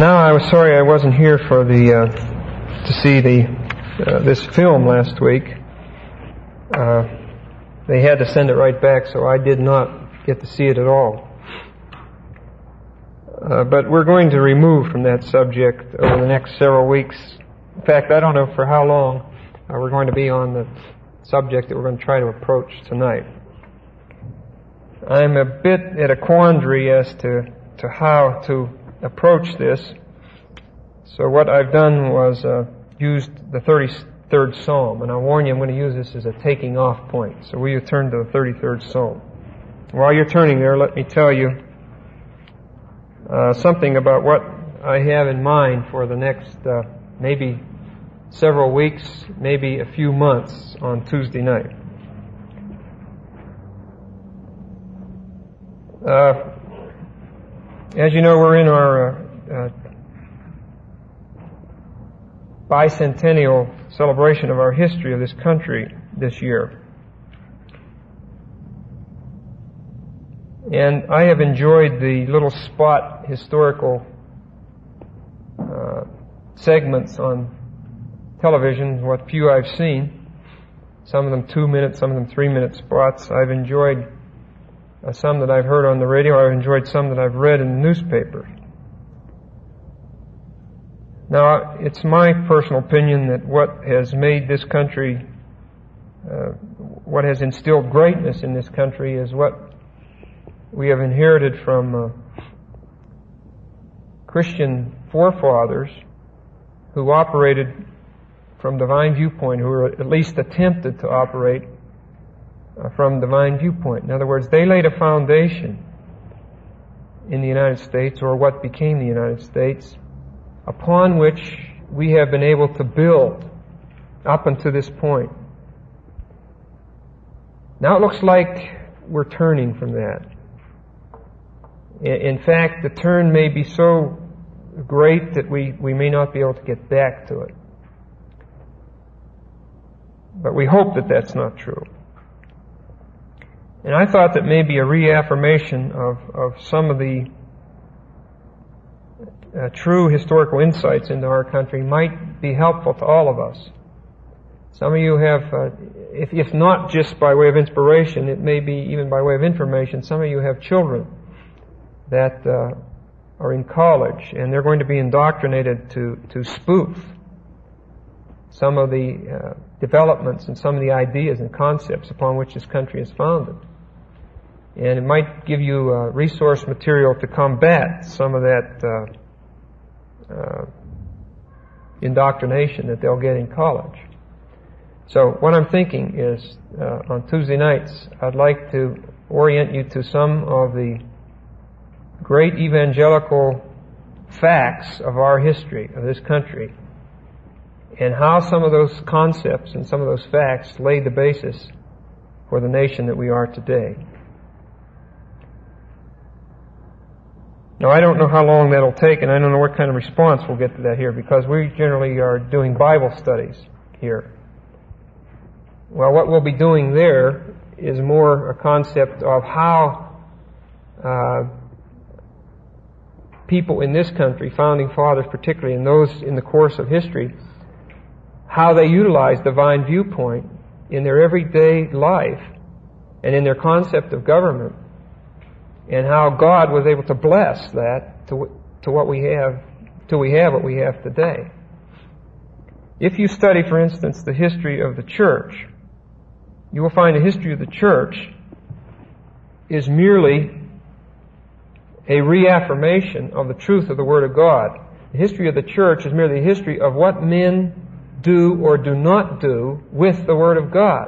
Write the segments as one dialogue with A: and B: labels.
A: Now, I was sorry I wasn't here for to see this film last week. They had to send it right back, so I did not get to see it at all. But we're going to remove from that subject over the next several weeks. In fact, I don't know for how long we're going to be on the subject that we're going to try to approach tonight. I'm a bit at a quandary as to how to approach this. So what I've done was used the 33rd Psalm, and I warn you, I'm going to use this as a taking off point. So will you turn to the 33rd Psalm? While you're turning there, let me tell you something about what I have in mind for the next maybe several weeks, maybe a few months on Tuesday night. As you know, we're in our bicentennial celebration of our history of this country this year. And I have enjoyed the little spot historical segments on television, what few I've seen. Some of them 2-minute, some of them 3-minute spots. I've enjoyed some that I've heard on the radio. I've enjoyed some that I've read in the newspaper. Now, it's my personal opinion that what has made this country, what has instilled greatness in this country is what we have inherited from Christian forefathers who operated from divine viewpoint, who were at least attempted to operate from divine viewpoint. In other words, they laid a foundation in the United States, or what became the United States, upon which we have been able to build up until this point. Now it looks like we're turning from that. In fact, the turn may be so great that we may not be able to get back to it. But we hope that that's not true. And I thought that maybe a reaffirmation of some of the true historical insights into our country might be helpful to all of us. Some of you have, if not just by way of inspiration, it may be even by way of information, some of you have children that are in college, and they're going to be indoctrinated to spoof some of the developments and some of the ideas and concepts upon which this country is founded. And it might give you resource material to combat some of that indoctrination that they'll get in college. So what I'm thinking is, on Tuesday nights, I'd like to orient you to some of the great evangelical facts of our history, of this country, and how some of those concepts and some of those facts laid the basis for the nation that we are today. Now, I don't know how long that'll take, and I don't know what kind of response we'll get to that here, because we generally are doing Bible studies here. Well, what we'll be doing there is more a concept of how people in this country, founding fathers particularly, and those in the course of history, how they utilize divine viewpoint in their everyday life and in their concept of government, and how God was able to bless that to what we have, till we have what we have today. If you study, for instance, the history of the church, you will find the history of the church is merely a reaffirmation of the truth of the Word of God. The history of the church is merely a history of what men do or do not do with the Word of God.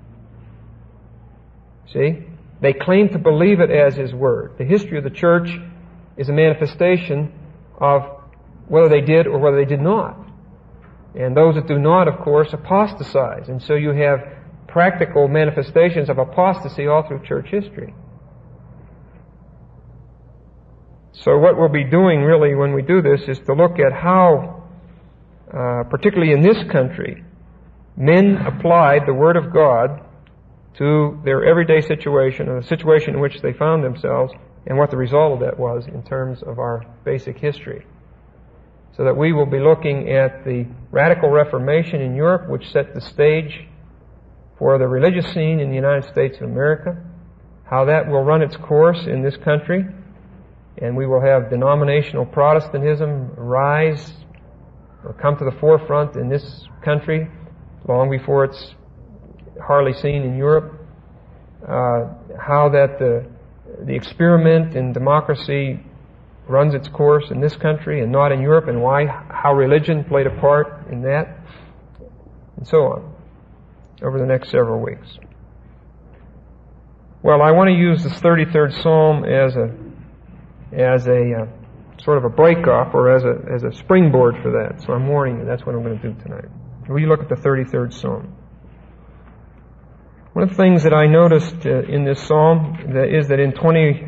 A: See? They claim to believe it as His Word. The history of the church is a manifestation of whether they did or whether they did not. And those that do not, of course, apostatize. And so you have practical manifestations of apostasy all through church history. So what we'll be doing really when we do this is to look at how, particularly in this country, men applied the Word of God to their everyday situation, or the situation in which they found themselves, and what the result of that was in terms of our basic history. so that we will be looking at the Radical Reformation in Europe, which set the stage for the religious scene in the United States of America, how that will run its course in this country, and we will have denominational Protestantism rise or come to the forefront in this country long before it's hardly seen in Europe. How that the experiment in democracy runs its course in this country and not in Europe, and how religion played a part in that, and so on, over the next several weeks. Well, I want to use this 33rd Psalm as a sort of a break-off, or as a springboard for that. So I'm warning you, that's what I'm going to do tonight. Will you look at the 33rd Psalm? One of the things that I noticed in this psalm is that in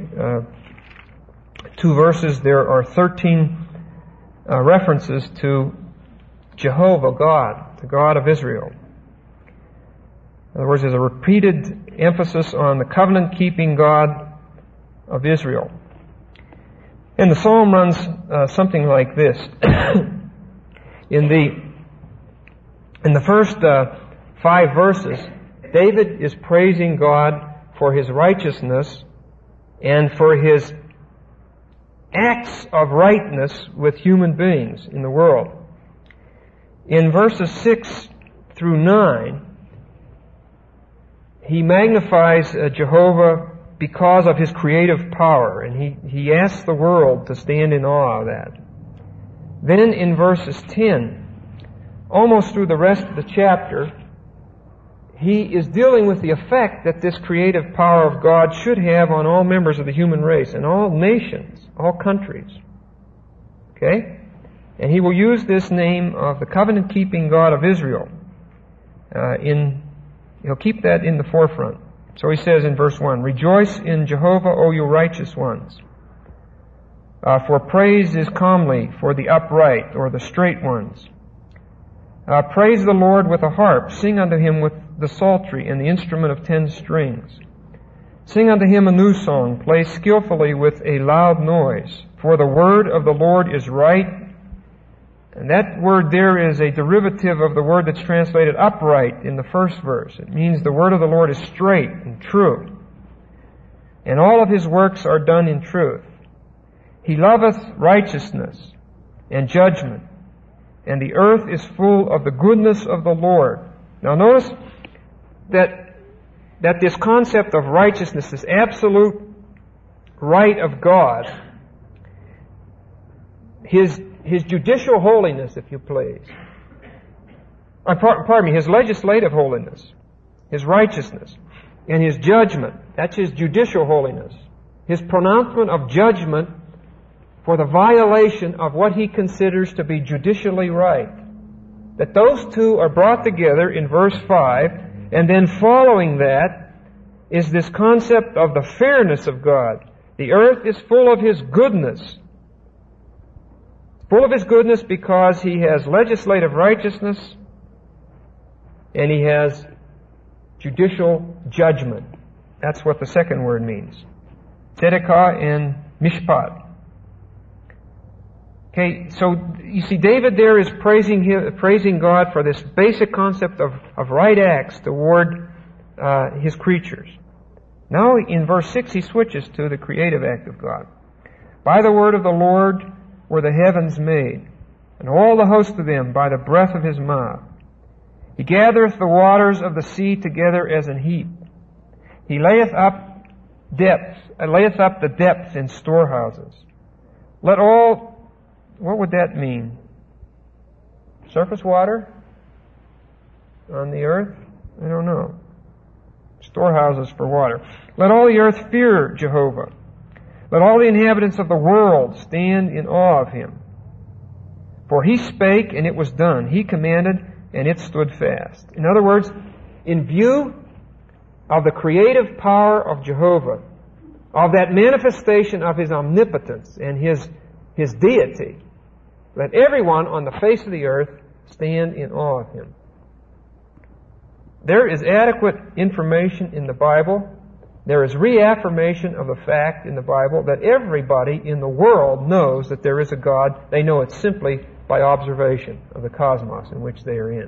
A: 22 verses there are 13 references to Jehovah God, the God of Israel. In other words, there's a repeated emphasis on the covenant-keeping God of Israel. And the psalm runs something like this. In the first 5 verses, David is praising God for His righteousness and for His acts of rightness with human beings in the world. In verses 6 through 9, he magnifies Jehovah because of His creative power, and he asks the world to stand in awe of that. Then in verses 10, almost through the rest of the chapter, he is dealing with the effect that this creative power of God should have on all members of the human race and all nations, all countries. Okay? And he will use this name of the covenant-keeping God of Israel. He'll keep that in the forefront. So he says in verse 1, "Rejoice in Jehovah, O you righteous ones. For praise is comely for the upright," or the straight ones. "Praise the Lord with a harp. Sing unto Him with the psaltery and the instrument of 10 strings. Sing unto Him a new song. Play skillfully with a loud noise. For the word of the Lord is right." And that word there is a derivative of the word that's translated upright in the first verse. It means the word of the Lord is straight and true. "And all of His works are done in truth. He loveth righteousness and judgment. And the earth is full of the goodness of the Lord." Now notice that this concept of righteousness, this absolute right of God, His judicial holiness, if you please. Pardon me, His legislative holiness, His righteousness, and His judgment. That's His judicial holiness. His pronouncement of judgment for the violation of what He considers to be judicially right. That those two are brought together in verse 5, and then following that is this concept of the fairness of God. The earth is full of His goodness. Full of His goodness because He has legislative righteousness and He has judicial judgment. That's what the second word means. Tzedakah and mishpat. Okay, so you see David there is praising God for this basic concept of right acts toward His creatures. Now in verse 6 he switches to the creative act of God. "By the word of the Lord were the heavens made, and all the host of them by the breath of His mouth. He gathereth the waters of the sea together as an heap. He layeth up the depths in storehouses. Let all..." What would that mean? Surface water on the earth? I don't know. Storehouses for water. "Let all the earth fear Jehovah. Let all the inhabitants of the world stand in awe of Him. For He spake, and it was done. He commanded, and it stood fast." In other words, in view of the creative power of Jehovah, of that manifestation of His omnipotence and His deity, let everyone on the face of the earth stand in awe of Him. There is adequate information in the Bible. There is reaffirmation of the fact in the Bible that everybody in the world knows that there is a God. They know it simply by observation of the cosmos in which they are in.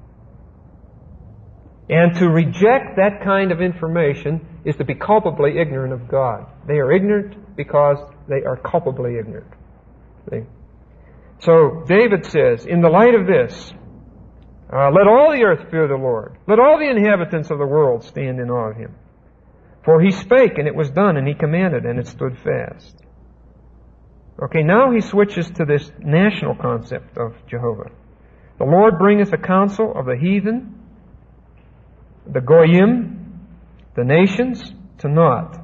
A: And to reject that kind of information is to be culpably ignorant of God. They are ignorant because they are culpably ignorant. See? So David says, in the light of this, let all the earth fear the Lord. Let all the inhabitants of the world stand in awe of Him. For He spake, and it was done, and He commanded, and it stood fast. Okay, now he switches to this national concept of Jehovah. The Lord bringeth the counsel of the heathen, the goyim, the nations, to naught.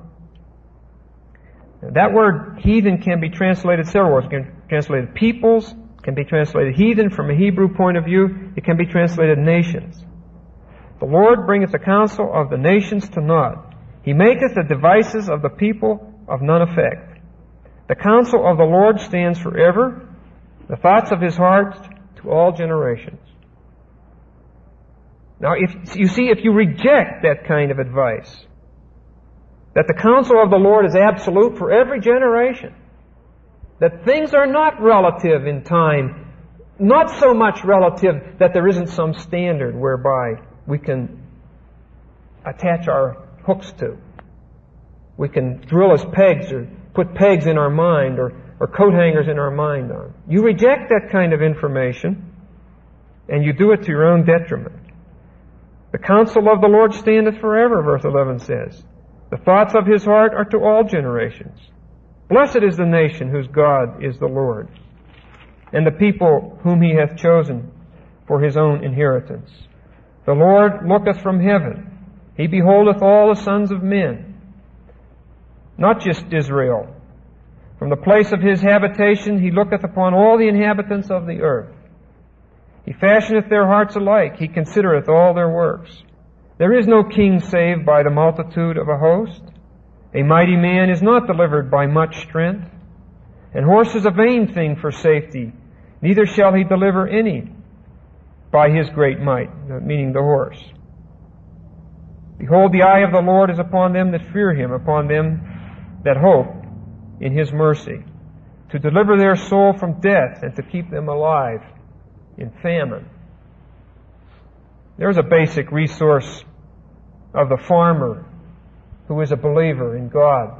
A: That word heathen can be translated several ways. It can be translated peoples, can be translated heathen from a Hebrew point of view. It can be translated nations. The Lord bringeth the counsel of the nations to naught. He maketh the devices of the people of none effect. The counsel of the Lord stands forever, the thoughts of His heart to all generations. Now, if you reject that kind of advice, that the counsel of the Lord is absolute for every generation, that things are not relative in time, not so much relative that there isn't some standard whereby we can attach our hooks to. We can drill as pegs or put pegs in our mind or coat hangers in our mind on. You reject that kind of information and you do it to your own detriment. The counsel of the Lord standeth forever, verse 11 says. The thoughts of His heart are to all generations. Blessed is the nation whose God is the Lord, and the people whom He hath chosen for His own inheritance. The Lord looketh from heaven. He beholdeth all the sons of men, not just Israel. From the place of His habitation He looketh upon all the inhabitants of the earth. He fashioneth their hearts alike. He considereth all their works. There is no king saved by the multitude of a host. A mighty man is not delivered by much strength. An horse is a vain thing for safety. Neither shall he deliver any by his great might, meaning the horse. Behold, the eye of the Lord is upon them that fear Him, upon them that hope in His mercy, to deliver their soul from death and to keep them alive in famine. There's a basic resource of the farmer who is a believer in God.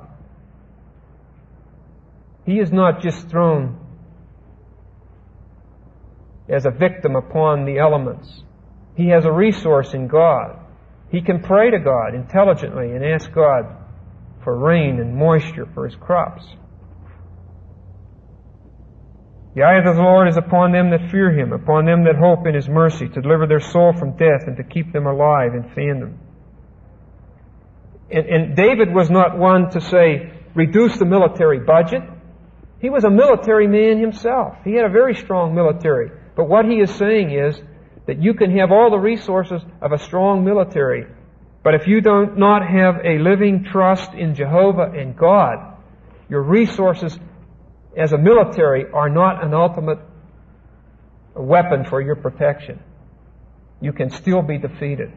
A: He is not just thrown as a victim upon the elements. He has a resource in God. He can pray to God intelligently and ask God for rain and moisture for his crops. The eye of the Lord is upon them that fear Him, upon them that hope in His mercy, to deliver their soul from death and to keep them alive in famine. And David was not one to say, reduce the military budget. He was a military man himself. He had a very strong military. But what he is saying is that you can have all the resources of a strong military, but if you do not have a living trust in Jehovah and God, your resources as a military are not an ultimate weapon for your protection. You can still be defeated.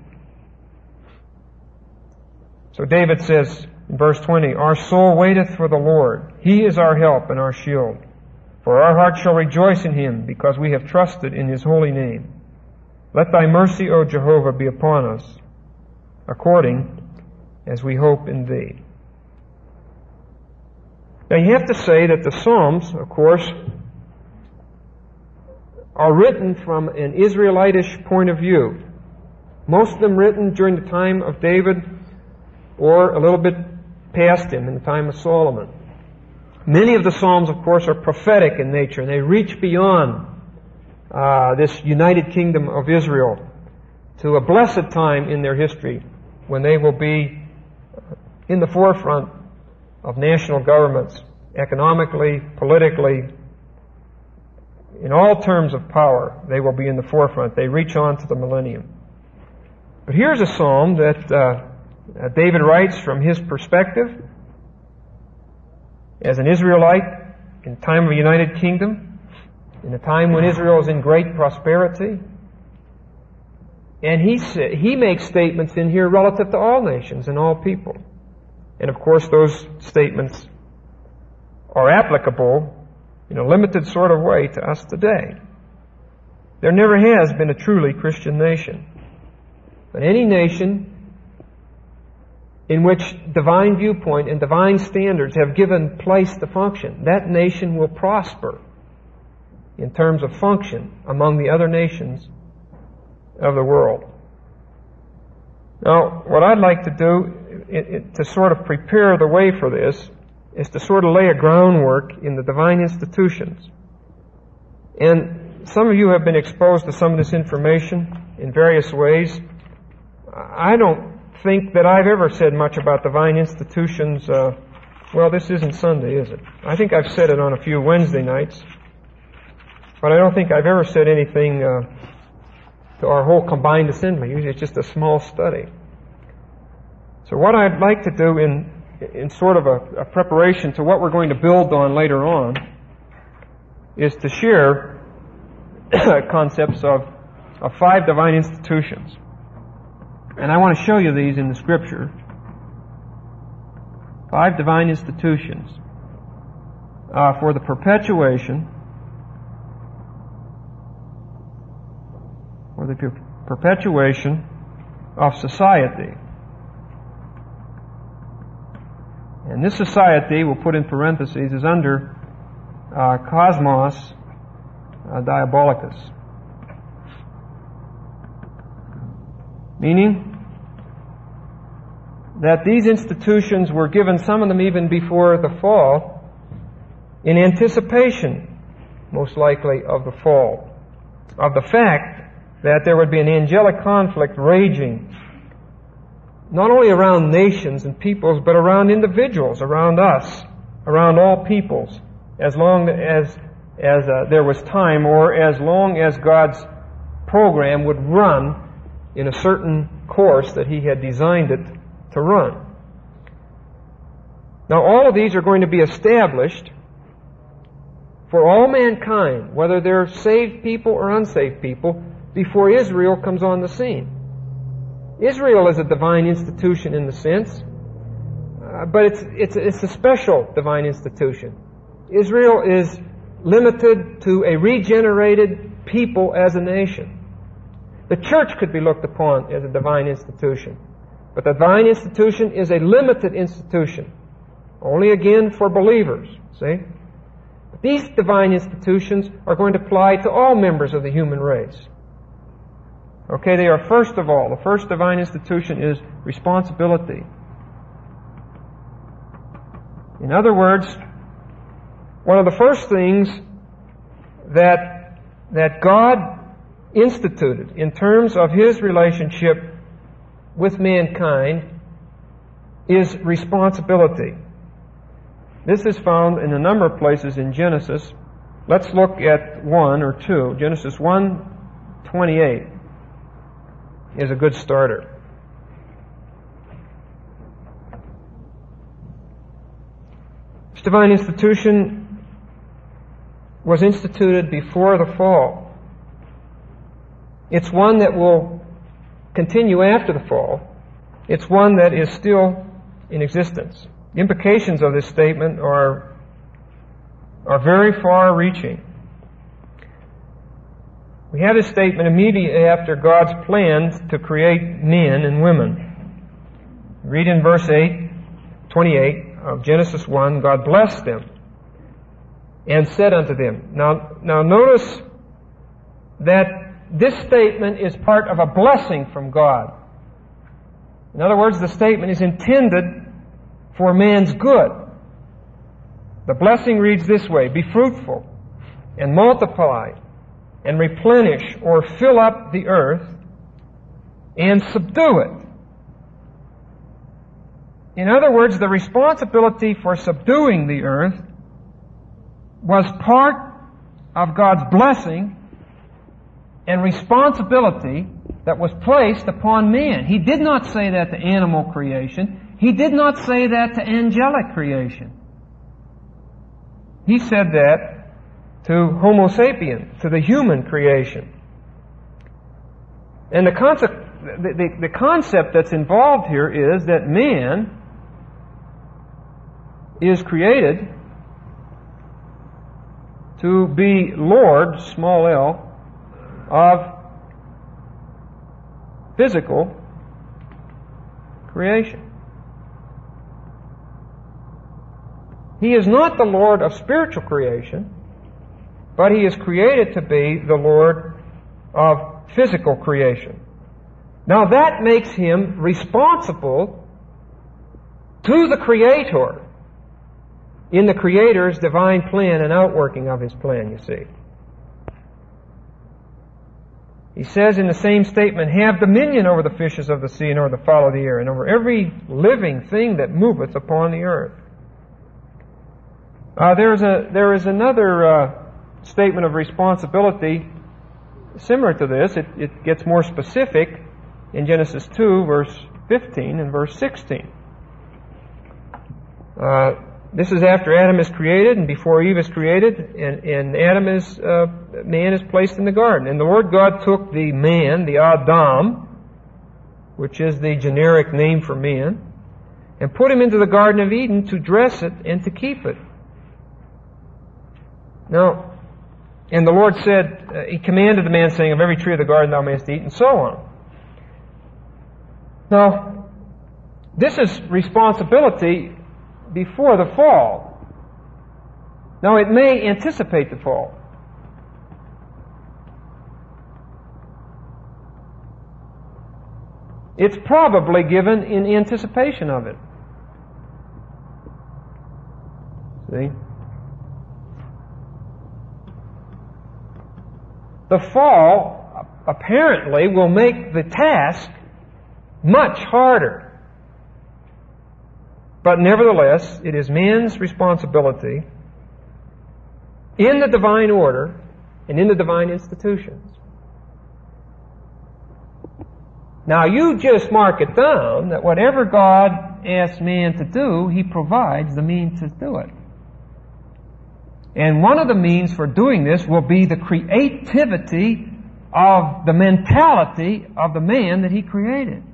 A: So David says in verse 20, Our soul waiteth for the Lord. He is our help and our shield. For our heart shall rejoice in Him, because we have trusted in His holy name. Let Thy mercy, O Jehovah, be upon us, according as we hope in Thee. Now you have to say that the Psalms, of course, are written from an Israelitish point of view. Most of them written during the time of David or a little bit past him in the time of Solomon. Many of the Psalms, of course, are prophetic in nature, and they reach beyond this united kingdom of Israel to a blessed time in their history when they will be in the forefront of national governments, economically, politically, in all terms of power. They will be in the forefront. They reach on to the millennium. But here's a psalm that David writes from his perspective as an Israelite in time of a united kingdom, in a time when Israel is in great prosperity. And he makes statements in here relative to all nations and all people. And of course those statements are applicable in a limited sort of way to us today. There never has been a truly Christian nation. But any nation in which divine viewpoint and divine standards have given place to function, that nation will prosper in terms of function among the other nations of the world. Now, what I'd like to do to sort of prepare the way for this is to sort of lay a groundwork in the divine institutions. And some of you have been exposed to some of this information in various ways. I don't think that I've ever said much about divine institutions. Well, this isn't Sunday, is it? I think I've said it on a few Wednesday nights. But I don't think I've ever said anything to our whole combined assembly. Usually it's just a small study. So what I'd like to do in sort of a preparation to what we're going to build on later on is to share concepts of 5 divine institutions. And I want to show you these in the Scripture. 5 divine institutions for the perpetuation of society. And this society, we'll put in parentheses, is under Cosmos Diabolicus. Meaning that these institutions were given, some of them even before the fall, in anticipation, most likely, of the fall, of the fact that there would be an angelic conflict raging, not only around nations and peoples, but around individuals, around us, around all peoples, as long as there was time, or as long as God's program would run in a certain course that He had designed it to run. Now, all of these are going to be established for all mankind, whether they're saved people or unsaved people, before Israel comes on the scene. Israel is a divine institution in the sense, but it's a special divine institution. Israel is limited to a regenerated people as a nation. The church could be looked upon as a divine institution, but the divine institution is a limited institution, only again for believers, see? But these divine institutions are going to apply to all members of the human race. Okay, they are first of all, the first divine institution is responsibility. In other words, one of the first things that God instituted in terms of His relationship with mankind is responsibility. This is found in a number of places in Genesis. Let's look at 1 or 2. Genesis 1:28 is a good starter. This divine institution was instituted before the fall. It's one that will continue after the fall. It's one that is still in existence. The implications of this statement are very far-reaching. We have this statement immediately after God's plans to create men and women. Read in verse 28 of Genesis 1, God blessed them and said unto them. Now notice that this statement is part of a blessing from God. In other words, the statement is intended for man's good. The blessing reads this way: be fruitful and multiply and replenish or fill up the earth and subdue it. In other words, the responsibility for subduing the earth was part of God's blessing and responsibility that was placed upon man. He did not say that to animal creation. He did not say that to angelic creation. He said that to Homo sapien, to the human creation. And the concept that's involved here is that man is created to be Lord, small l, of physical creation. He is not the Lord of spiritual creation, but He is created to be the Lord of physical creation. Now that makes Him responsible to the Creator in the Creator's divine plan and outworking of His plan, you see. He says in the same statement, "Have dominion over the fishes of the sea and over the fowl of the air and over every living thing that moveth upon the earth." There is another statement of responsibility similar to this. It gets more specific in Genesis 2, verse 15 and verse 16. This is after Adam is created and before Eve is created, and man is placed in the garden. And the Lord God took the man, the Adam, which is the generic name for man, and put him into the Garden of Eden to dress it and to keep it. Now, and the Lord said, He commanded the man, saying, "Of every tree of the garden thou mayest eat," and so on. Now, this is responsibility before the fall. Now, it may anticipate the fall. It's probably given in anticipation of it. See? The fall apparently will make the task much harder. But nevertheless, it is man's responsibility in the divine order and in the divine institutions. Now, you just mark it down that whatever God asks man to do, He provides the means to do it. And one of the means for doing this will be the creativity of the mentality of the man that He created.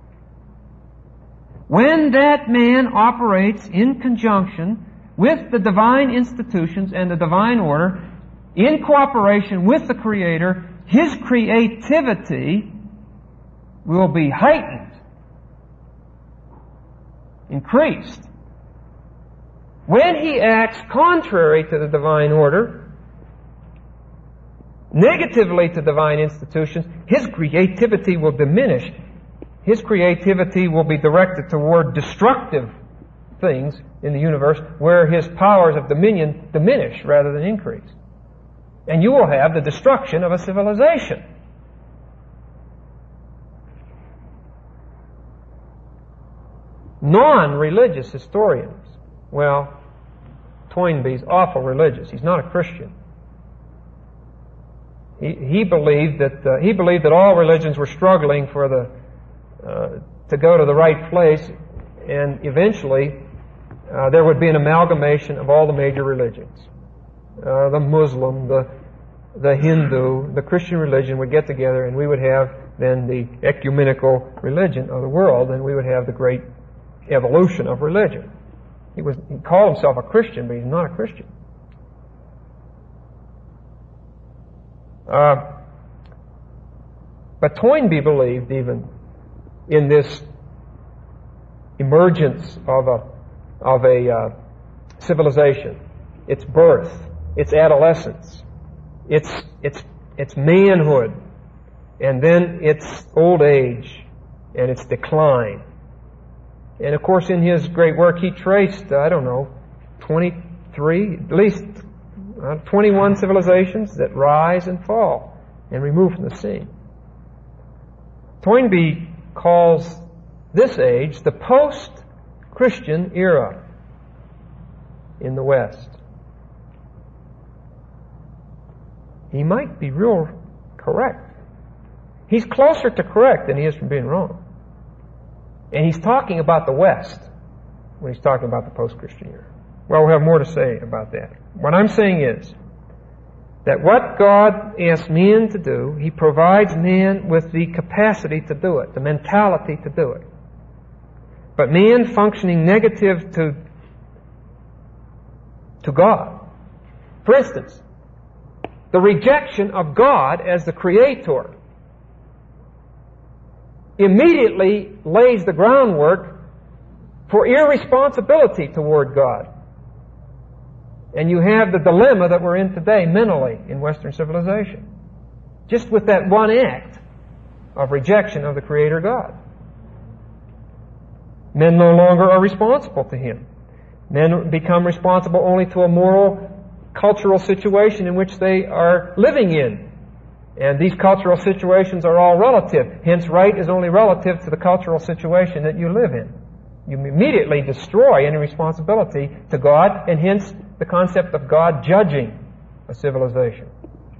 A: When that man operates in conjunction with the divine institutions and the divine order, in cooperation with the Creator, his creativity will be heightened, increased. When he acts contrary to the divine order, negatively to divine institutions, his creativity will diminish. His creativity will be directed toward destructive things in the universe, where his powers of dominion diminish rather than increase. And you will have the destruction of a civilization. Non-religious historians, well, Toynbee's awful religious. He's not a Christian. He believed that all religions were struggling for to go to the right place, and eventually there would be an amalgamation of all the major religions. The Muslim, the Hindu, the Christian religion would get together, and we would have then the ecumenical religion of the world, and we would have the great evolution of religion. He called himself a Christian, but he's not a Christian. But Toynbee believed even in this emergence of a civilization, its birth, its adolescence, its manhood, and then its old age and its decline. And of course, in his great work, he traced, 23, at least 21 civilizations that rise and fall and remove from the scene. Toynbee calls this age the post-Christian era in the West. He might be real correct. He's closer to correct than he is from being wrong. And he's talking about the West when he's talking about the post-Christian era. Well, we'll have more to say about that. What I'm saying is that what God asks man to do, He provides man with the capacity to do it, the mentality to do it. But man functioning negative to God. For instance, the rejection of God as the Creator immediately lays the groundwork for irresponsibility toward God. And you have the dilemma that we're in today mentally in Western civilization. Just with that one act of rejection of the Creator God. Men no longer are responsible to Him. Men become responsible only to a moral, cultural situation in which they are living in. And these cultural situations are all relative. Hence, right is only relative to the cultural situation that you live in. You immediately destroy any responsibility to God, and hence the concept of God judging a civilization.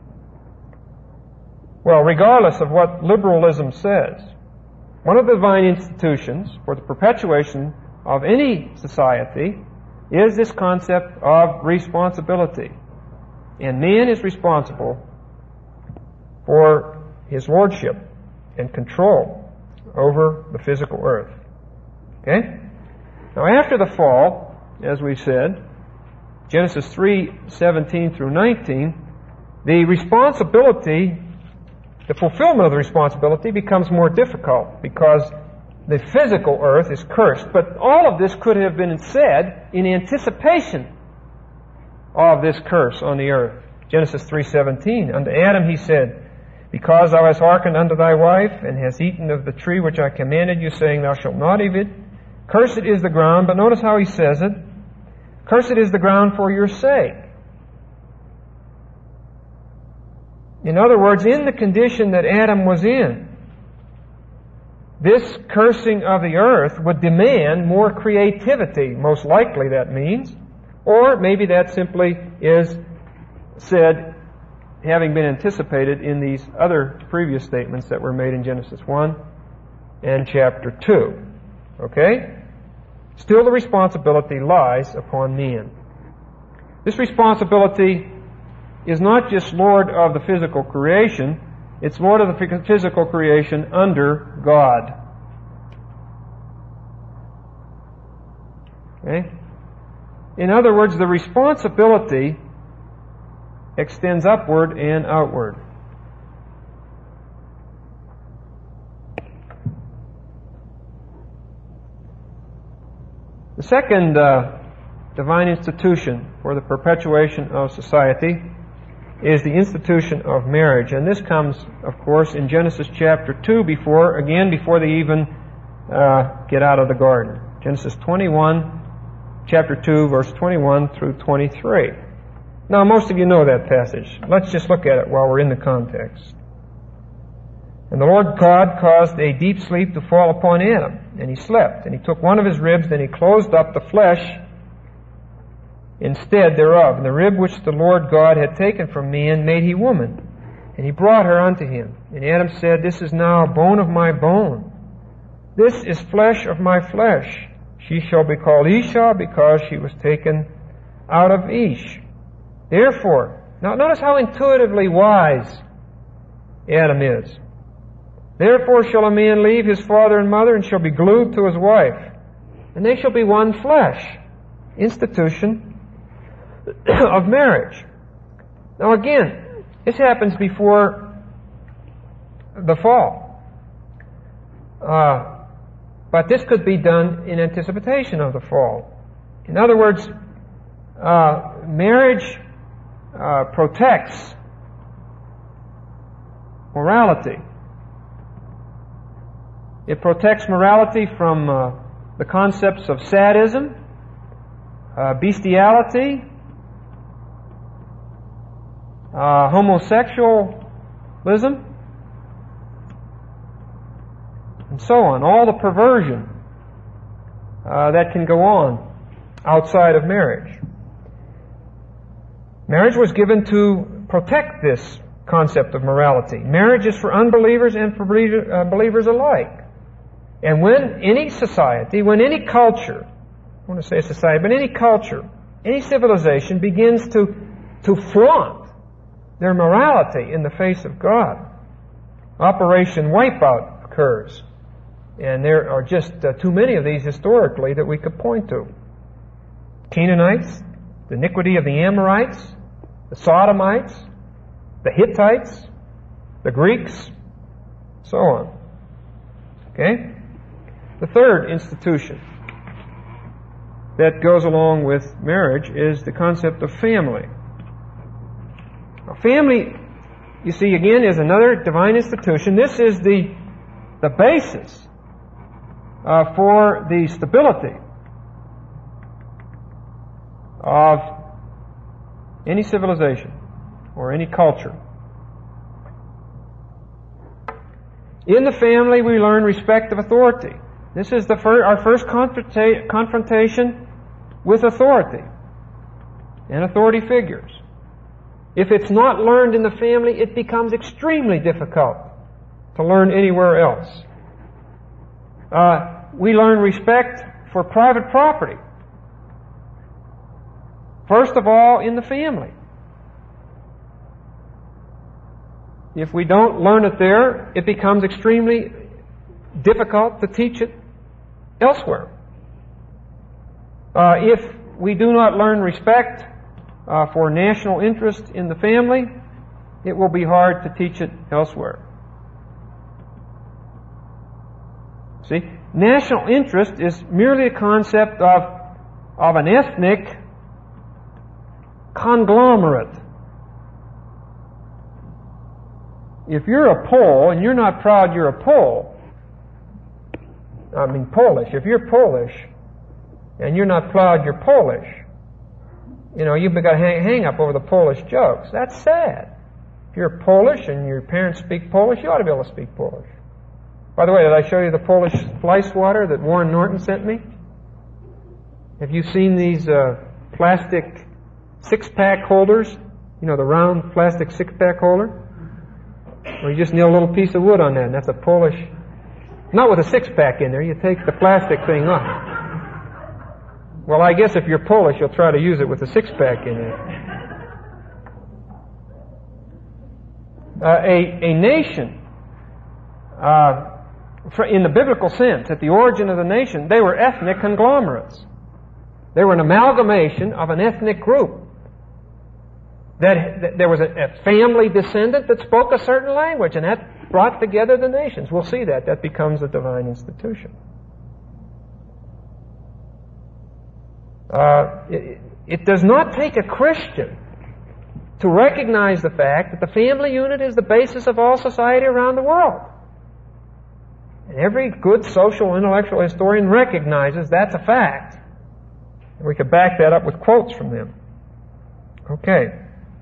A: Well, regardless of what liberalism says, one of the divine institutions for the perpetuation of any society is this concept of responsibility. And man is responsible for his lordship and control over the physical earth. Okay? Now after the fall, as we said, Genesis 3:17 through 19, the responsibility, the fulfillment of the responsibility becomes more difficult because the physical earth is cursed. But all of this could have been said in anticipation of this curse on the earth. Genesis 3:17, unto Adam he said, because thou hast hearkened unto thy wife, and hast eaten of the tree which I commanded you, saying, thou shalt not eat it, cursed is the ground. But notice how he says it, cursed is the ground for your sake. In other words, in the condition that Adam was in, this cursing of the earth would demand more creativity. Most likely that means. Or maybe that simply is said having been anticipated in these other previous statements that were made in Genesis 1 and chapter 2. Okay? Still the responsibility lies upon man. This responsibility is not just Lord of the physical creation, it's Lord of the physical creation under God. Okay? In other words, the responsibility extends upward and outward. The second divine institution for the perpetuation of society is the institution of marriage. And this comes, of course, in Genesis chapter 2, before they even get out of the garden. Genesis 21, chapter 2, verse 21 through 23. Now, most of you know that passage. Let's just look at it while we're in the context. And the Lord God caused a deep sleep to fall upon Adam, and he slept. And he took one of his ribs, and he closed up the flesh instead thereof. And the rib which the Lord God had taken from man made he woman, and he brought her unto him. And Adam said, this is now bone of my bone, this is flesh of my flesh. She shall be called Isha, because she was taken out of Ish. Therefore, now notice how intuitively wise Adam is. Therefore shall a man leave his father and mother, and shall be glued to his wife, and they shall be one flesh. Institution of marriage. Now again, this happens before the fall. But this could be done in anticipation of the fall. In other words, marriage protects morality. It protects morality from the concepts of sadism, bestiality, homosexualism, and so on. All the perversion that can go on outside of marriage. Marriage was given to protect this concept of morality. Marriage is for unbelievers and for believers alike. And when any society, when any culture, I want to say society, but any culture, any civilization begins to flaunt their morality in the face of God, Operation Wipeout occurs. And there are just too many of these historically that we could point to. Canaanites, the iniquity of the Amorites, the Sodomites, the Hittites, the Greeks, so on. Okay? The third institution that goes along with marriage is the concept of family. Now, family, you see, again, is another divine institution. This is the basis for the stability of any civilization or any culture. In the family, we learn respect of authority. This is our first confrontation with authority and authority figures. If it's not learned in the family, it becomes extremely difficult to learn anywhere else. We learn respect for private property. First of all, in the family. If we don't learn it there, it becomes extremely difficult to teach it elsewhere. If we do not learn respect for national interest in the family, it will be hard to teach it elsewhere. See, national interest is merely a concept of an ethnic conglomerate. If you're a Pole and you're not proud you're a Pole, Polish, if you're Polish and you're not proud you're Polish, you've got a hang up over the Polish jokes. That's sad. If you're Polish and your parents speak Polish, you ought to be able to speak Polish. By the way, did I show you the Polish fly swatter that Warren Norton sent me? Have you seen these plastic six-pack holders? The round plastic six-pack holder? Or you just nail a little piece of wood on that, and that's a Polish... Not with a six-pack in there, you take the plastic thing off. Well, I guess if you're Polish, you'll try to use it with a six-pack in there. A nation, in the biblical sense, at the origin of the nation, they were ethnic conglomerates. They were an amalgamation of an ethnic group. That there was a family descendant that spoke a certain language, and that brought together the nations. We'll see that. That becomes a divine institution. It does not take a Christian to recognize the fact that the family unit is the basis of all society around the world. And every good social intellectual historian recognizes that's a fact. And we could back that up with quotes from them. Okay.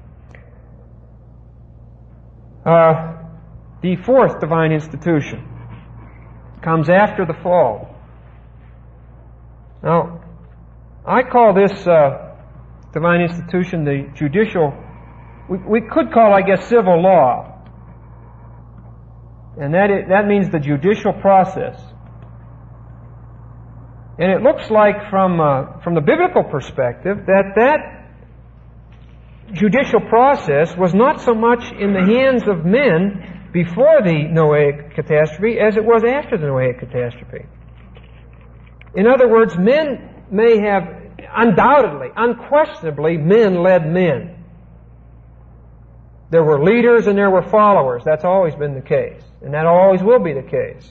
A: The fourth divine institution comes after the fall. Now, I call this divine institution the judicial, we could call, I guess, civil law. And that means the judicial process. And it looks like from the biblical perspective that judicial process was not so much in the hands of men before the Noahic catastrophe as it was after the Noahic catastrophe. In other words, men may have undoubtedly, unquestionably, men led men. There were leaders and there were followers. That's always been the case. And that always will be the case.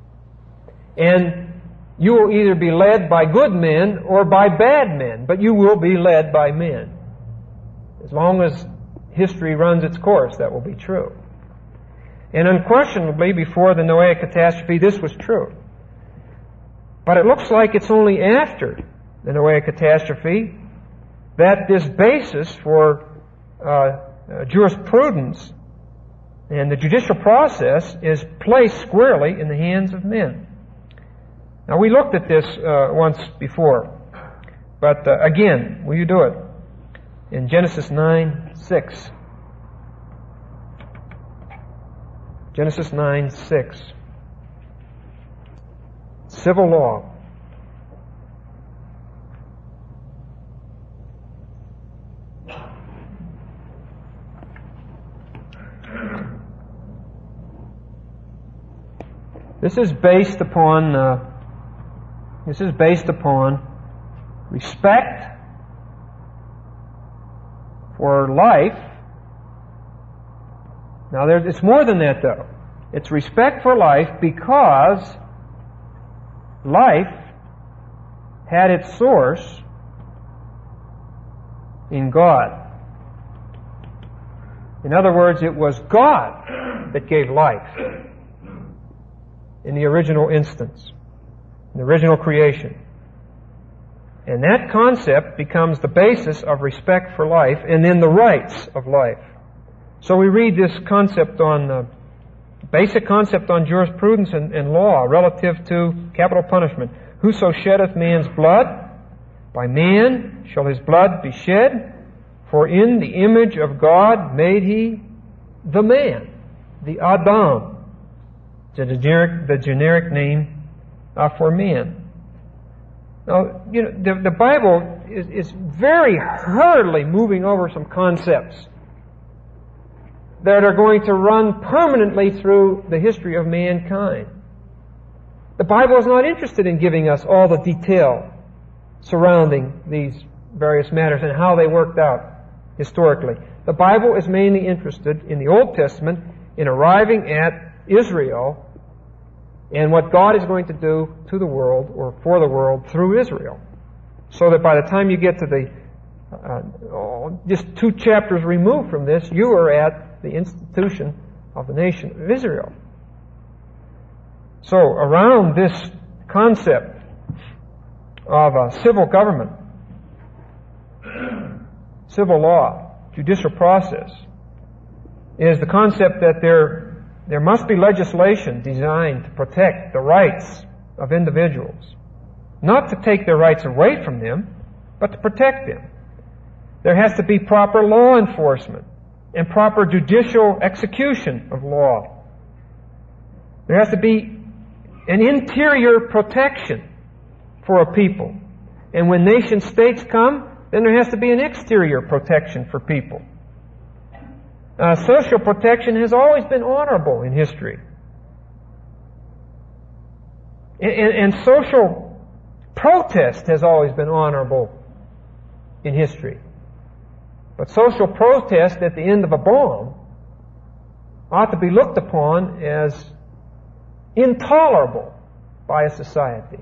A: And you will either be led by good men or by bad men, but you will be led by men. As long as history runs its course, that will be true. And unquestionably, before the Noahic catastrophe, this was true. But it looks like it's only after the Noahic catastrophe that this basis for jurisprudence and the judicial process is placed squarely in the hands of men. Now, we looked at this once before, but again, will you do it? In Genesis 9:6. Genesis 9:6. Civil law. This is based upon respect for life Now, it's more than that, though. It's respect for life because life had its source in God. In other words, it was God that gave life in the original instance, in the original creation. And that concept becomes the basis of respect for life and then the rights of life. So we read this concept basic concept on jurisprudence and law relative to capital punishment. Whoso sheddeth man's blood, by man shall his blood be shed, for in the image of God made he the man, the Adam, the generic name for man. Now, the Bible is very hurriedly moving over some concepts that are going to run permanently through the history of mankind. The Bible is not interested in giving us all the detail surrounding these various matters and how they worked out historically. The Bible is mainly interested in the Old Testament in arriving at Israel and what God is going to do to the world or for the world through Israel. So that by the time you get to the just 2 chapters removed from this, you are at the institution of the nation of Israel. So around this concept of civil government, civil law, judicial process, is the concept that there must be legislation designed to protect the rights of individuals. Not to take their rights away from them, but to protect them. There has to be proper law enforcement and proper judicial execution of law. There has to be an interior protection for a people. And when nation states come, then there has to be an exterior protection for people. Social protection has always been honorable in history. And social protest has always been honorable in history. But social protest at the end of a bomb ought to be looked upon as intolerable by a society.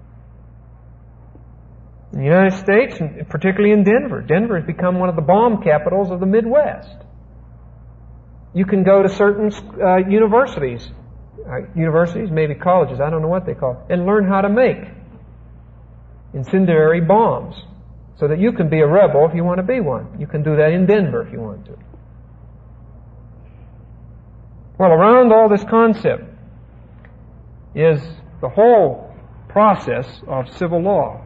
A: In the United States, and particularly in Denver has become one of the bomb capitals of the Midwest. You can go to certain universities, maybe colleges, I don't know what they call it, and learn how to make incendiary bombs so that you can be a rebel if you want to be one. You can do that in Denver if you want to. Well, around all this concept is the whole process of civil law.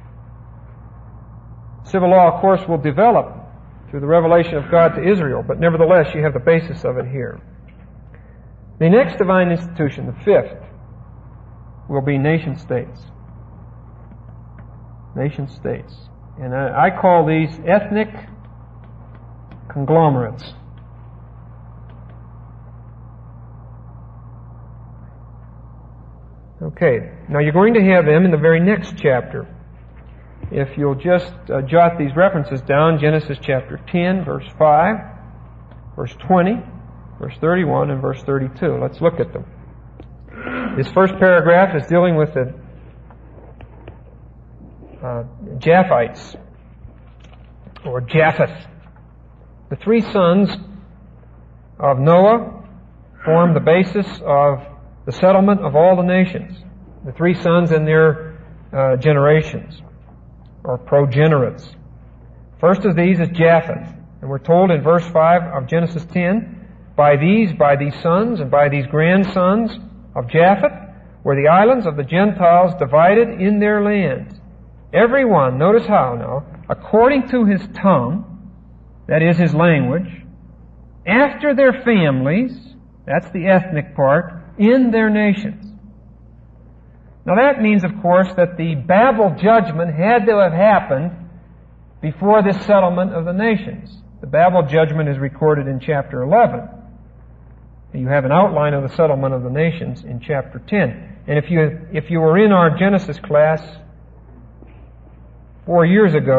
A: Civil law, of course, will develop through the revelation of God to Israel, but nevertheless, you have the basis of it here. The next divine institution, the 5th, will be nation states. Nation states. And I call these ethnic conglomerates. Okay, now you're going to have them in the very next chapter. If you'll just jot these references down, Genesis chapter 10, verse 5, verse 20, verse 31, and verse 32. Let's look at them. This first paragraph is dealing with the Japhites, or Japheth. The 3 sons of Noah form the basis of the settlement of all the nations. The 3 sons and their generations, or progenerates. First of these is Japheth. And we're told in verse 5 of Genesis 10, by these sons and by these grandsons of Japheth were the islands of the Gentiles divided in their lands. Every one, notice how now, according to his tongue, that is his language, after their families, that's the ethnic part, in their nations. Now that means, of course, that the Babel judgment had to have happened before this settlement of the nations. The Babel judgment is recorded in chapter 11. You have an outline of the settlement of the nations in chapter 10. And if you were in our Genesis class 4 years ago,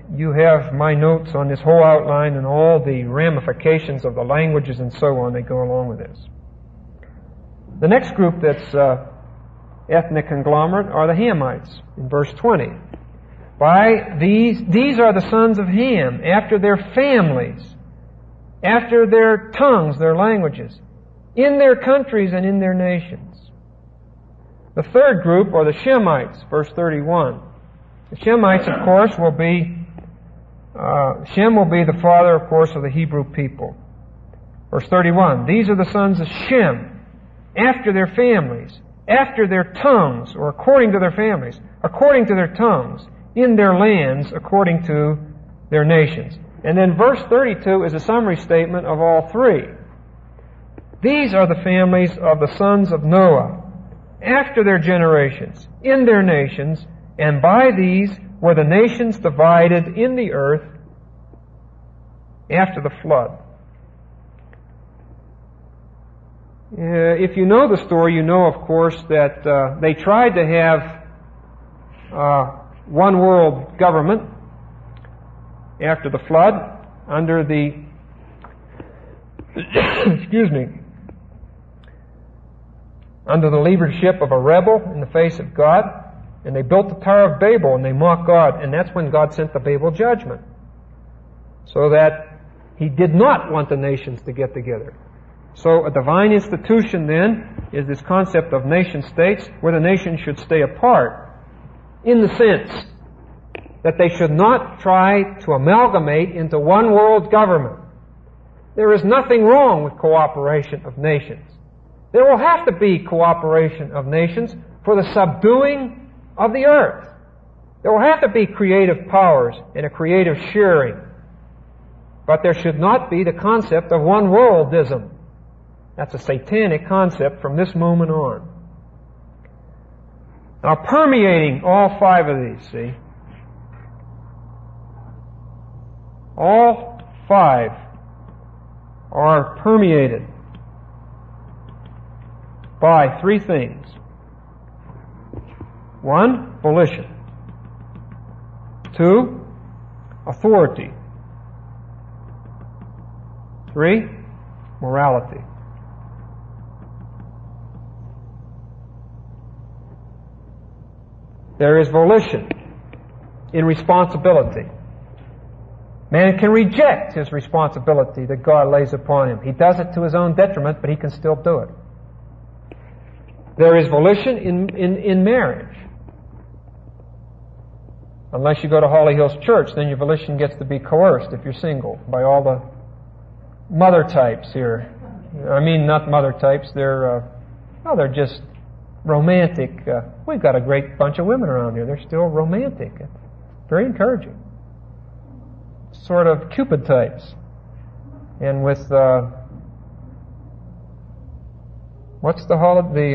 A: you have my notes on this whole outline and all the ramifications of the languages and so on that go along with this. The next group that's ethnic conglomerate are the Hamites in verse 20. By these are the sons of Ham, after their families, after their tongues, their languages, in their countries and in their nations. The third group are the Shemites, verse 31. The Shemites, of course, will be Shem will be the father, of course, of the Hebrew people. Verse 31, these are the sons of Shem, after their families, after their tongues, or according to their families, according to their tongues, in their lands, according to their nations. And then verse 32 is a summary statement of all three. These are the families of the sons of Noah, after their generations, in their nations, and by these were the nations divided in the earth after the flood. If you know the story, you know, of course, that they tried to have one world government after the flood under the under the leadership of a rebel in the face of God, and they built the Tower of Babel and they mocked God, and that's when God sent the Babel judgment, so that He did not want the nations to get together. So a divine institution then is this concept of nation states, where the nations should stay apart, in the sense that they should not try to amalgamate into one world government. There is nothing wrong with cooperation of nations. There will have to be cooperation of nations for the subduing of the earth. There will have to be creative powers and a creative sharing. But there should not be the concept of one worldism. That's a satanic concept from this moment on. Now, permeating all five of these, see? All five are permeated by three things. One, volition. Two, authority. Three, morality. There is volition in responsibility. Man can reject his responsibility that God lays upon him. He does it to his own detriment, but he can still do it. There is volition in marriage. Unless you go to Holly Hills Church, then your volition gets to be coerced if you're single by all the mother types here. I mean, not mother types, they're just romantic. We've got a great bunch of women around here. They're still romantic. It's very encouraging. Sort of Cupid types. And with what's the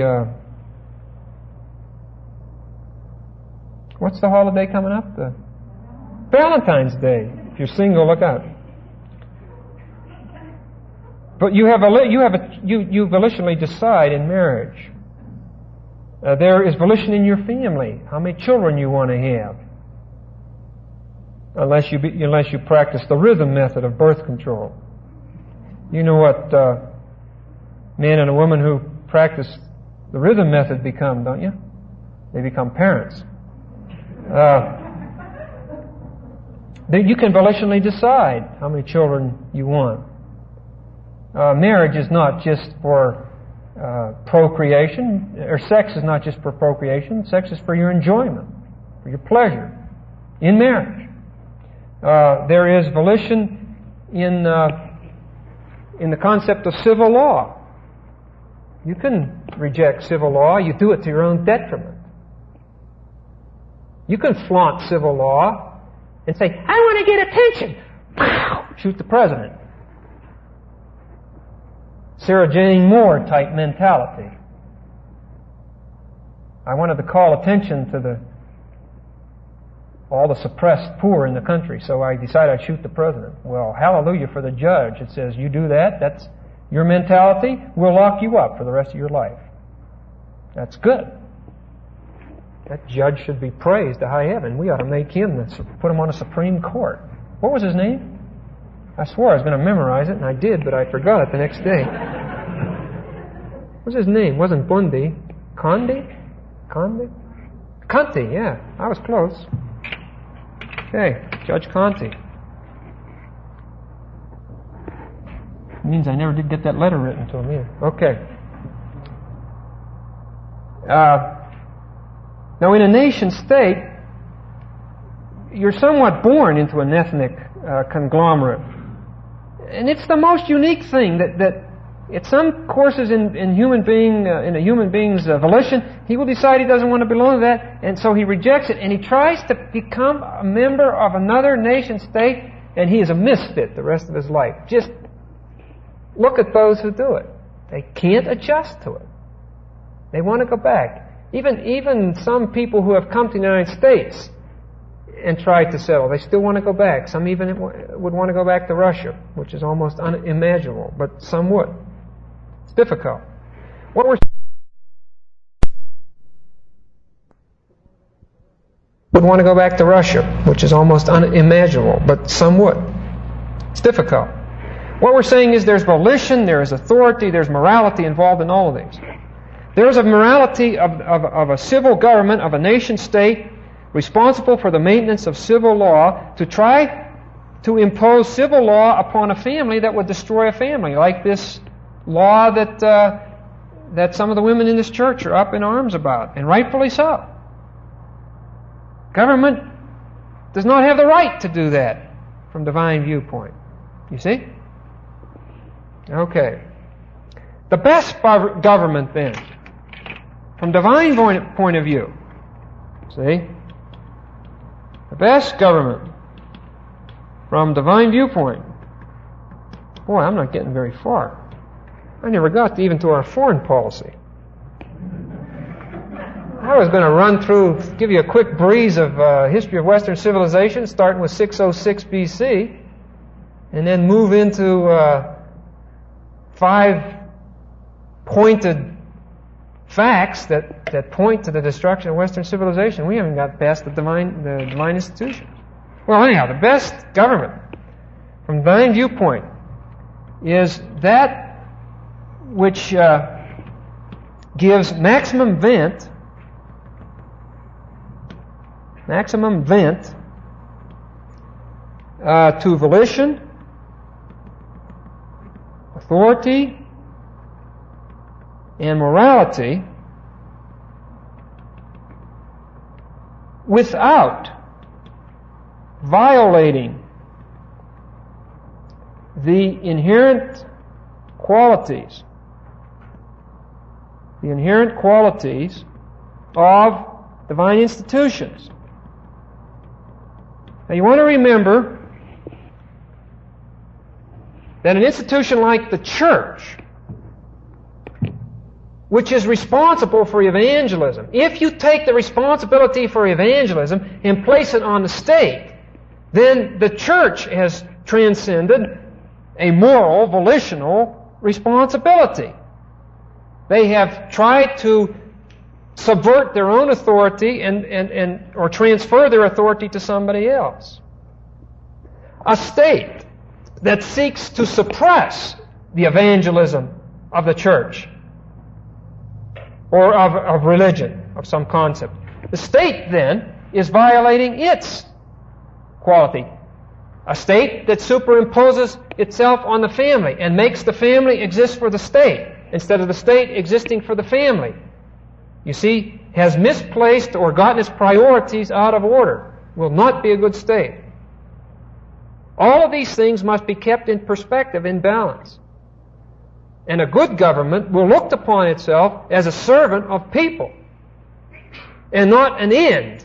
A: holiday coming up? The Valentine's Day. If you're single, look out. But you volitionally decide in marriage. There is volition in your family, how many children you want to have, unless you practice the rhythm method of birth control. You know what man and a woman who practice the rhythm method become, don't you? They become parents. You can volitionally decide how many children you want. Marriage is not just for procreation, or sex is not just for procreation. Sex is for your enjoyment, for your pleasure in marriage. There is volition in the concept of civil law. You can reject civil law. You do it to your own detriment. You can flaunt civil law and say, I want to get attention. Shoot the president. Sarah Jane Moore type mentality. I wanted to call attention to all the suppressed poor in the country, so I decided I'd shoot the president. Well, hallelujah for the judge. It says, you do that, that's your mentality, we'll lock you up for the rest of your life. That's good. That judge should be praised to high heaven. We ought to make him, put him on a Supreme Court. What was his name? I swore I was going to memorize it, and I did, but I forgot it the next day. What was his name? It wasn't Bundy. Conde? Conte, yeah. I was close. Okay, Judge Conte. Means I never did get that letter written to him either. Okay. Now, in a nation state, you're somewhat born into an ethnic conglomerate. And it's the most unique thing that at some courses in a human being's volition, he will decide he doesn't want to belong to that, and so he rejects it, and he tries to become a member of another nation state, and he is a misfit the rest of his life. Just look at those who do it. They can't adjust to it. They want to go back. Even some people who have come to the United States and tried to settle, they still want to go back. Some even would want to go back to Russia, which is almost unimaginable, but some would. It's difficult. Would want to go back to Russia, which is almost unimaginable, but some would. It's difficult. What we're saying is there's volition, there is authority, there's morality involved in all of these. There's a morality of a civil government, of a nation state, responsible for the maintenance of civil law, to try to impose civil law upon a family that would destroy a family, like this law that some of the women in this church are up in arms about, and rightfully so. Government does not have the right to do that from divine viewpoint. You see? Okay. The best government, then, from divine point of view, see? The best government from divine viewpoint. Boy, I'm not getting very far. I never got even to our foreign policy. I was going to run through, give you a quick breeze of history of Western civilization, starting with 606 BC, and then move into 5 pointed facts that point to the destruction of Western civilization. We haven't got past the divine institution. Well, anyhow, the best government from divine viewpoint is that which gives maximum vent to volition, authority, and morality without violating the inherent qualities of divine institutions. Now you want to remember that an institution like the church, which is responsible for evangelism, if you take the responsibility for evangelism and place it on the state, then the church has transcended a moral, volitional responsibility. They have tried to subvert their own authority or transfer their authority to somebody else. A state that seeks to suppress the evangelism of the church or of religion, of some concept. The state, then, is violating its quality. A state that superimposes itself on the family and makes the family exist for the state instead of the state existing for the family. You see, has misplaced or gotten its priorities out of order. Will not be a good state. All of these things must be kept in perspective, in balance. And a good government will look upon itself as a servant of people and not an end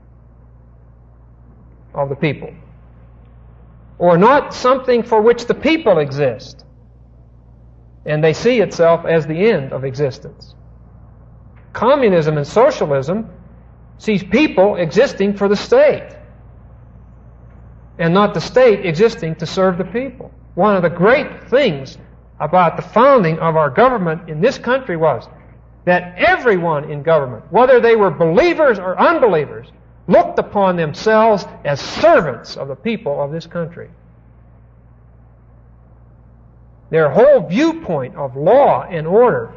A: of the people, or not something for which the people exist and they see itself as the end of existence. Communism and socialism sees people existing for the state and not the state existing to serve the people. One of the great things about the founding of our government in this country was that everyone in government, whether they were believers or unbelievers, looked upon themselves as servants of the people of this country. Their whole viewpoint of law and order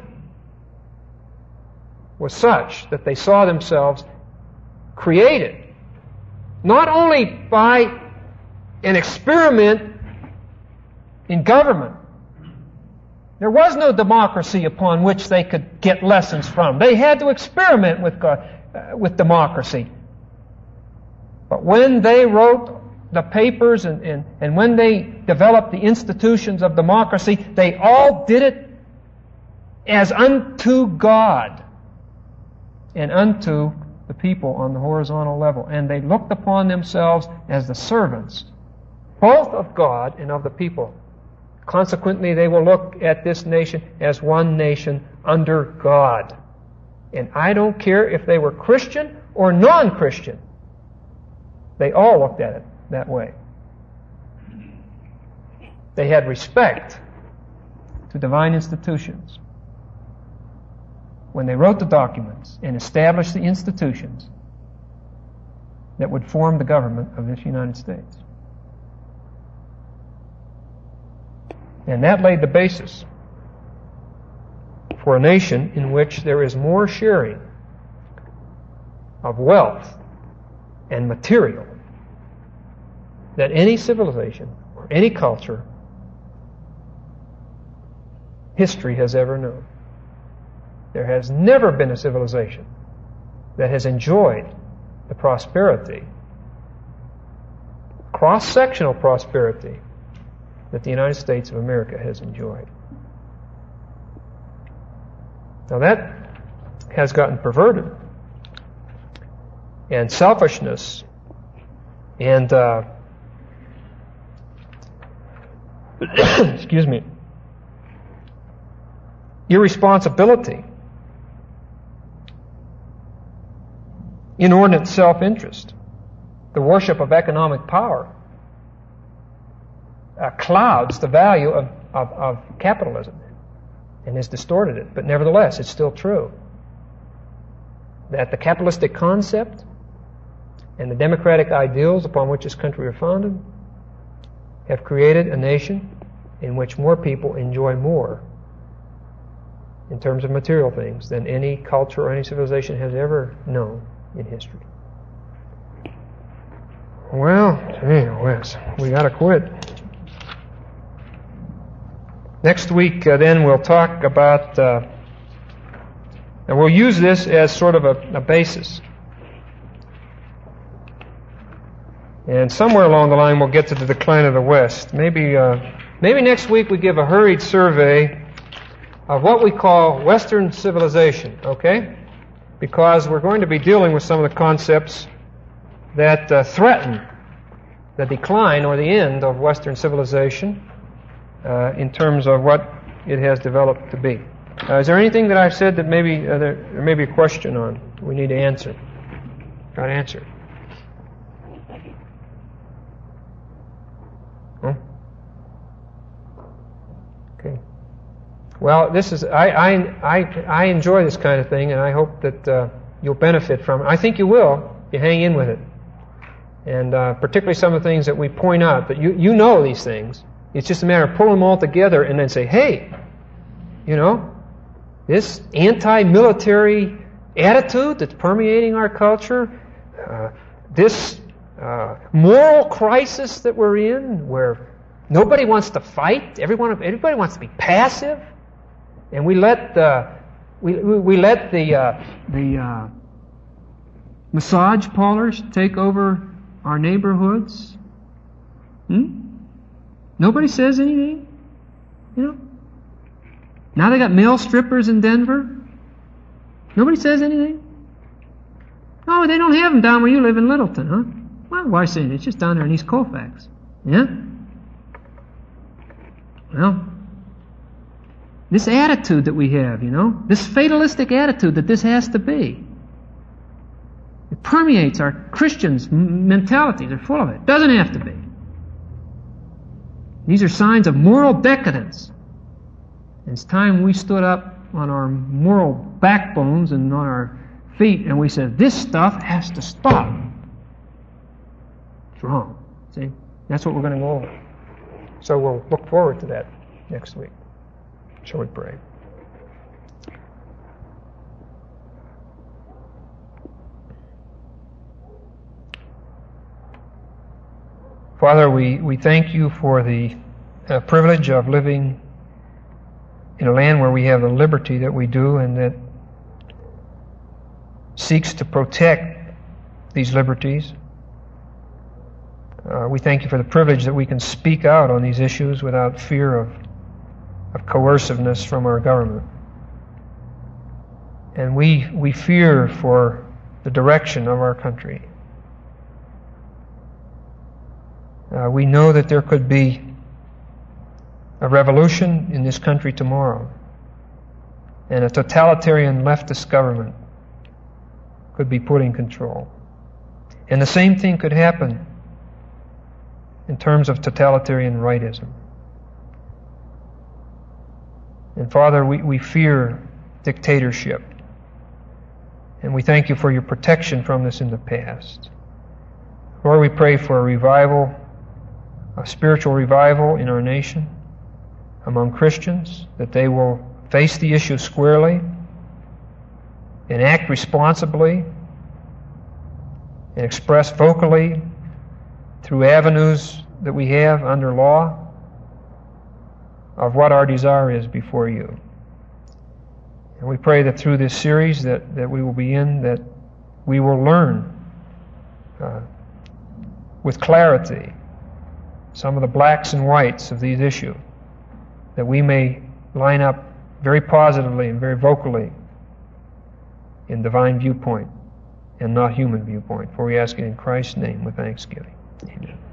A: was such that they saw themselves created not only by an experiment in government. There was no democracy upon which they could get lessons from. They had to experiment with democracy. But when they wrote the papers and when they developed the institutions of democracy, they all did it as unto God and unto the people on the horizontal level. And they looked upon themselves as the servants, both of God and of the people. Consequently, they will look at this nation as one nation under God. And I don't care if they were Christian or non-Christian. They all looked at it that way. They had respect to divine institutions. When they wrote the documents and established the institutions that would form the government of this United States. And that laid the basis for a nation in which there is more sharing of wealth and material than any civilization or any culture history has ever known. There has never been a civilization that has enjoyed the prosperity, cross-sectional prosperity, that the United States of America has enjoyed. Now that has gotten perverted, and selfishness and excuse me, irresponsibility, inordinate self-interest, the worship of economic power clouds the value of capitalism and has distorted it. But nevertheless, it's still true that the capitalistic concept and the democratic ideals upon which this country are founded have created a nation in which more people enjoy more in terms of material things than any culture or any civilization has ever known in history. Well, gee whiz, we got to quit. Next week, then, we'll talk about, and we'll use this as sort of a basis. And somewhere along the line, we'll get to the decline of the West. Maybe next week we give a hurried survey of what we call Western civilization, okay? Because we're going to be dealing with some of the concepts that threaten the decline or the end of Western civilization in terms of what it has developed to be. Is there anything that I've said that maybe there may be a question on we need to answer? Got to answer. Huh? Okay. Well, this is I enjoy this kind of thing, and I hope that you'll benefit from it. I think you will if you hang in with it, and particularly some of the things that we point out. But you know these things. It's just a matter of pulling them all together and then say, hey, you know, this anti-military attitude that's permeating our culture, this moral crisis that we're in, where nobody wants to fight, everybody wants to be passive, and we let the massage parlors take over our neighborhoods. Nobody says anything, you know. Now they got male strippers in Denver. Nobody says anything. Oh, they don't have them down where you live in Littleton, huh? Well, why say it? It's just down there in East Colfax. Yeah? Well, this attitude that we have, you know, this fatalistic attitude that this has to be, it permeates our Christians' mentality. They're full of it. It doesn't have to be. These are signs of moral decadence. And it's time we stood up on our moral backbones and on our feet, and we said, this stuff has to stop. It's wrong. See? That's what we're going to go over. So we'll look forward to that next week. Shall we pray? Father, we thank you for the privilege of living in a land where we have the liberty that we do and that seeks to protect these liberties. We thank you for the privilege that we can speak out on these issues without fear of coerciveness from our government. And we fear for the direction of our country. We know that there could be a revolution in this country tomorrow, and a totalitarian leftist government could be put in control. And the same thing could happen in terms of totalitarian rightism. And Father, we fear dictatorship, and we thank you for your protection from this in the past. Lord, we pray for a revival, a spiritual revival in our nation, among Christians, that they will face the issue squarely and act responsibly and express vocally through avenues that we have under law of what our desire is before you. And we pray that through this series that we will be in, that we will learn with clarity some of the blacks and whites of these issues, that we may line up very positively and very vocally in divine viewpoint and not human viewpoint. For we ask it in Christ's name with thanksgiving. Amen.